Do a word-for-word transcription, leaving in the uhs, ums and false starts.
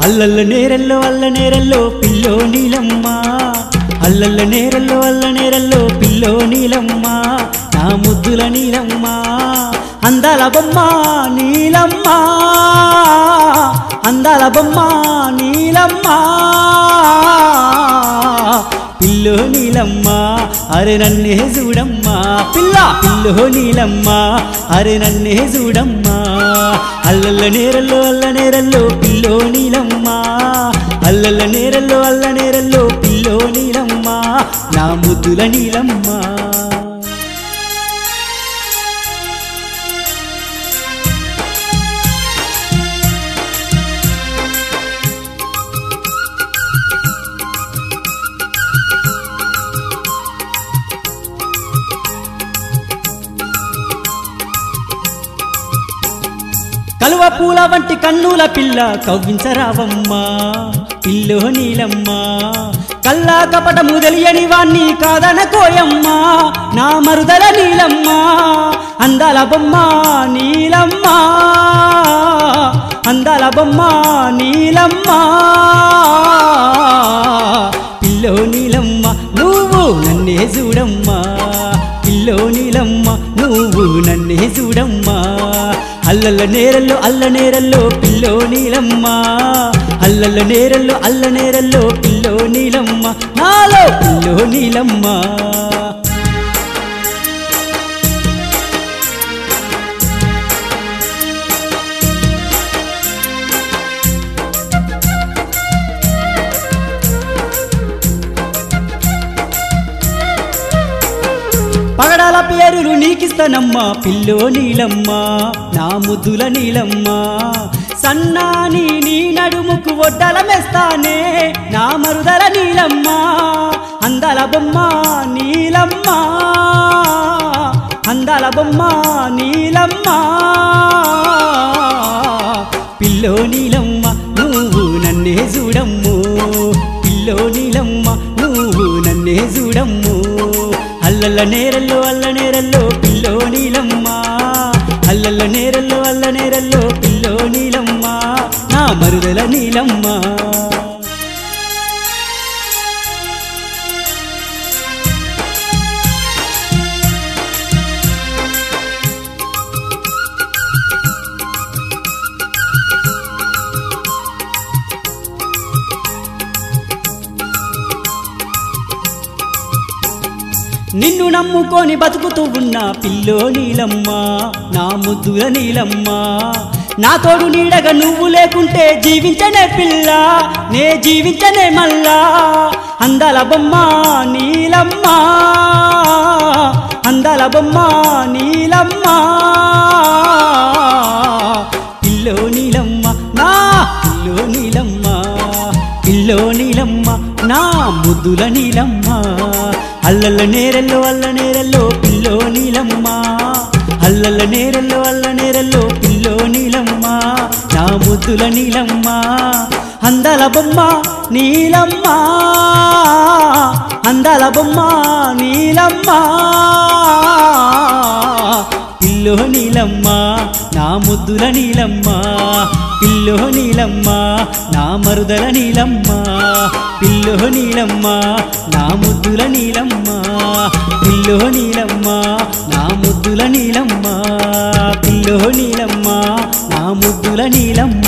అల్లల్ల నేరల్లో అల్ల నేరల్లో పిల్లో నీలమ్మ అల్లల్ల నేరల్లో అల్ల నేరల్లో పిల్లో నీలమ్మ నా ముద్దుల నీలమ్మ అందాల బొమ్మ నీలమ్మ అందాల బొమ్మ నీలమ్మ పిల్లో నీలమ్మ అరే నన్నే చూడమ్మా పిల్ల పిల్లో నీలమ్మ అరే నన్నే చూడమ్మా అల్లల్ల నేరల్లో అల్ల నేరల్లో పిల్లో నీలమ్మ అల్లల్ల నేరల్లో అల్ల నేరల్లో పిల్లో నీలమ్మ నా ముద్దుల నీలమ్మ కలువ పూల వంటి కన్నుల పిల్ల కవ్వించరావమ్మా పిల్లో నీలమ్మ కల్లా కపటము తెలియని వాణ్ణి కాదనకోయమ్మా నా మరుదల నీలమ్మ అందాల బొమ్మ నీలమ్మ అందాల బొమ్మ నీలమ్మ పిల్లో నీలమ్మ నువ్వు నన్నే చూడమ్మా పిల్లో నీలమ్మ నువ్వు నన్నే చూడమ్మా అల్లల్ల నేరల్లో అల్ల నేరల్లో పిల్లో నీలమ్మ అల్లల్ల నేరల్లో అల్ల నేరల్లో పిల్లో నీలమ్మ నాలో పిల్లో నీలమ్మ పగడాల పేరులు నీకిస్తానమ్మా పిల్లో నీలమ్మ నా ముద్దుల నీలమ్మ సన్నాని నీ నడుముకు ఒడ్డల మెస్తానే నా మరుదల నీలమ్మ అందాల బొమ్మ నీలమ్మ అందాల బొమ్మ నీలమ్మ పిల్లో నీలమ్మ నువ్వు నన్నే చూడమ్ము పిల్లో నీలమ్మ నువ్వు నన్నే చూడమ్ము అల్లల్ల నేరల్లో అల్ల నేరల్లో పిల్లో నీలమ్మ అల్లల్ల నేరల్లో అల్ల నేరల్లో పిల్లో నీలమ్మ నా మరుదల నీలమ్మ నిన్ను నమ్ముకొని బతుకుతూ ఉన్నా పిల్లో నీలమ్మ నా ముద్దుల నీలమ్మ నా తోడు నీడగా నువ్వు లేకుంటే జీవించనే పిల్ల నే జీవించనే మల్లా అందాల బొమ్మ నీలమ్మ అందాల బొమ్మ నీలమ్మ పిల్లో నీలమ్మ నా పిల్లో నీలమ్మ పిల్లో నీలమ్మ నా ముద్దుల నీలమ్మ అల్లల్ల నేరల్లో అల్ల నేరల్లో పిల్లో నీలమ్మ అల్లల్ల నేరల్లో అల్ల నేరల్లో పిల్లో నీలమ్మ నా ముద్దుల నీలమ్మ అందాల బొమ్మ నీలమ్మ అందాల బొమ్మ నీలమ్మ పిల్లో నీలమ్మ నా ముద్దుల నీలమ్మ పిల్లో నీలమ్మ నా మరుదల నీలమ్మ పిల్లో నీలమ్మ నా ముద్దుల నీలమ్మ పిల్లో నీలమ్మ నా ముద్దుల నీలమ్మ పిల్లో నీలమ్మ నా ముద్దుల నీలమ్మ